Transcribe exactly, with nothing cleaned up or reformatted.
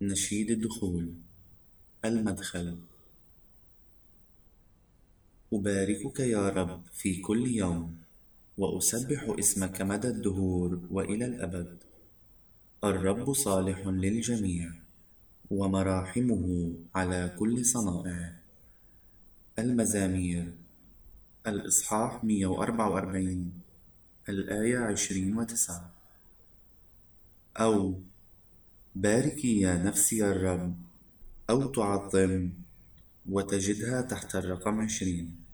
نشيد الدخول. المدخل. أباركك يا رب في كل يوم، وأسبح اسمك مدى الدهور وإلى الأبد. الرب صالح للجميع، ومراحمه على كل صنائعه. المزامير، الإصحاح مئة وأربعة وأربعين، الآية عشرين وتسعة. أو باركي يا نفسي الرب، أو تعظم وتجدها تحت الرقم عشرين.